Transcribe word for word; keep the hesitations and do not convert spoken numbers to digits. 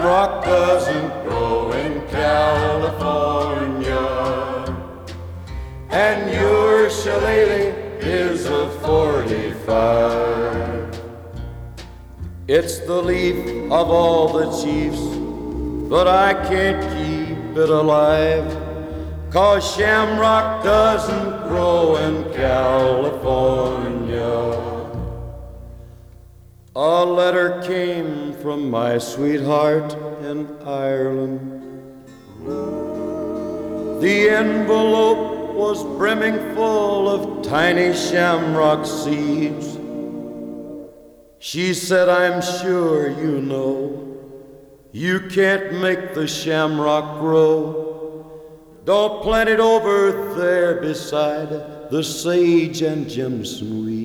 shamrock doesn't grow in California, and your shillelagh is a forty-five. It's the leaf of all the chiefs, but I can't keep it alive, 'cause shamrock doesn't grow in California. A letter came from my sweetheart in Ireland. The envelope was brimming full of tiny shamrock seeds. She said, I'm sure you know you can't make the shamrock grow. Don't plant it over there beside the sage and Jimson weed.